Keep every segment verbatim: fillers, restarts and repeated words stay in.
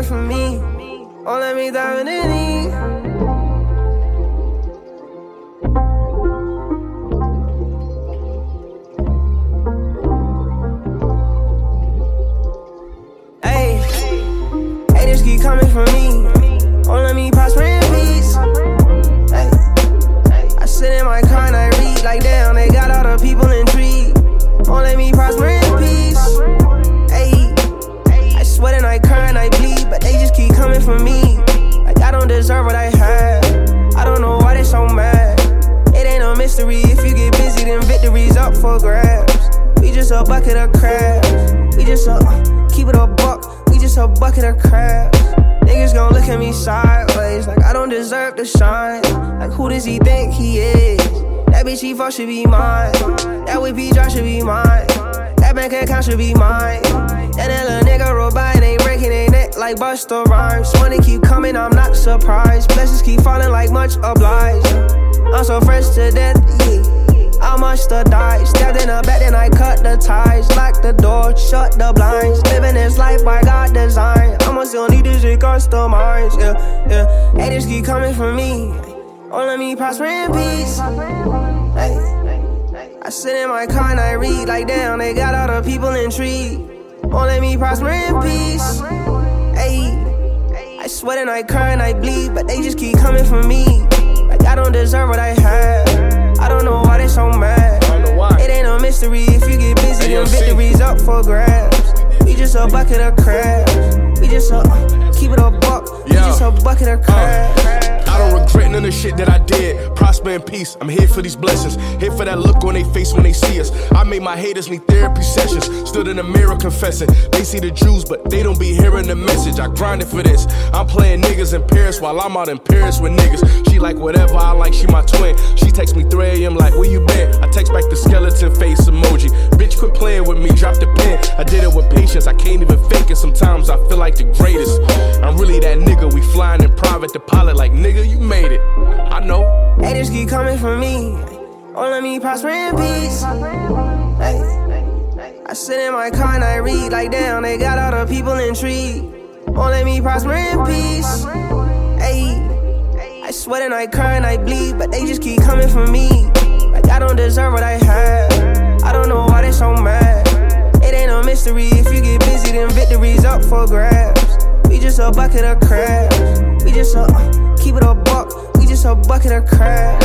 from me. Won't let me dive in any. Hey, haters keep coming for me. Won't let me prosper in peace. Hey, I sit in my car and I read like damn, they got all the people intrigued. Won't let me prosper in peace. Hey, I sweat and I cry and I bleed, but they just keep coming for me. Like I don't deserve what I have. I don't know why they so mad. It ain't no mystery. If you get busy, then victory's up for grabs. We just a bucket of crabs. We just a keep it a buck. We just a bucket of crabs. Niggas gon' look at me sideways like I don't deserve to shine. Like who does he think he is? That bitch he fuck should be mine. That whip he drop should be mine. That bank account should be mine. That little nigga robot and ain't breaking their neck like Busta Rhymes. Money keep coming, I'm not surprised. Blessings keep falling like much obliged. I'm so fresh to death, yeah. I must have died. Stabbed in the back, then I cut the ties. Lock the door, shut the blinds. Living this life by God design. I'ma still need this shit customized. Yeah, yeah. Haters keep coming for me. Won't let me prosper in peace. Hey, I sit in my car and I read like damn, they got all the people intrigued. Won't let me prosper in peace. Hey, I sweat and I cry and I bleed, but they just keep coming for me. Like I don't deserve what I have. I don't know why they so mad. It ain't no mystery. If you get busy, then victory's up for grabs. We just a bucket of crabs. We just a keep it a buck. We just a bucket of crabs. I don't regret none of the shit that I did. Prosper in peace, I'm here for these blessings. Here for that look on their face when they see us. I made my haters need therapy sessions. Stood in the mirror confessing. They see the Jews, but they don't be hearing the message. I grinded for this. I'm playing niggas in Paris while I'm out in Paris with niggas. She like whatever I like, she my twin. She texts me three a m like, where you been? I text back the skeleton face emoji. Bitch, quit playing with me, drop the pen. I did it with patience, I can't even fake it. Sometimes I feel like the greatest. I'm really that nigga, we flying in private, the pilot like, nigga, you made it. I know. Haters keep coming for me. Won't let me prosper in peace. Hey, I sit in my car and I read like damn, they got all the people intrigued. Won't let me prosper in peace. Hey, I sweat and I cry and I bleed, but they just keep coming for me. Like I don't deserve what I have. I don't know why they so mad. It ain't no mystery. If you get busy, then victory's up for grabs. We just a bucket of crabs. We just a keep it a buck. We just a bucket of crabs.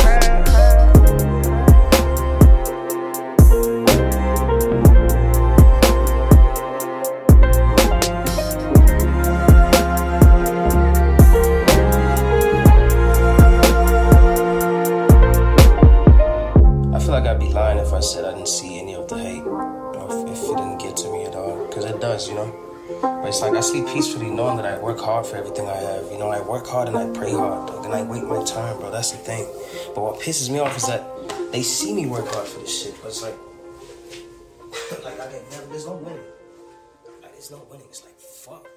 I feel like I'd be lying if I said I didn't see any of the hate, or if, if it didn't get to me at all, because it does, you know. But it's like I sleep peacefully knowing that I work hard for everything I have. You know, I work hard and I pray hard, dog, and I wait my turn, bro. That's the thing. But what pisses me off is that they see me work hard for this shit, but it's like, like I get never, there's no winning. Like, there's no winning. It's like, fuck.